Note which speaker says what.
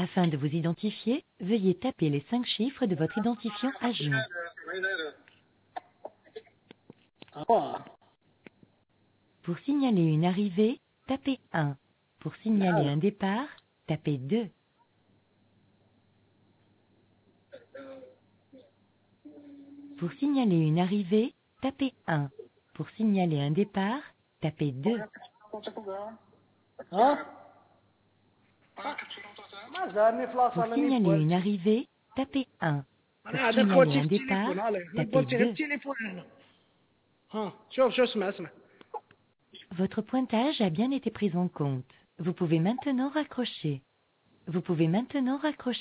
Speaker 1: Afin de vous identifier, veuillez taper les 5 chiffres de votre identifiant agent. Pour signaler une arrivée, tapez 1. Pour signaler un départ, tapez 2. Pour signaler une arrivée, tapez 1. Pour signaler un départ, tapez 2. Pour signaler une arrivée, tapez 1. Pour
Speaker 2: انا هذا
Speaker 1: signaler
Speaker 2: خوتي
Speaker 1: un
Speaker 2: في
Speaker 1: départ,
Speaker 2: التليفون عليه
Speaker 1: tapez
Speaker 2: قلت غير
Speaker 1: 2.
Speaker 2: التليفون هنا. شوف اسمع.
Speaker 1: Votre pointage a bien été pris en compte. Vous pouvez maintenant raccrocher. Vous pouvez maintenant raccrocher.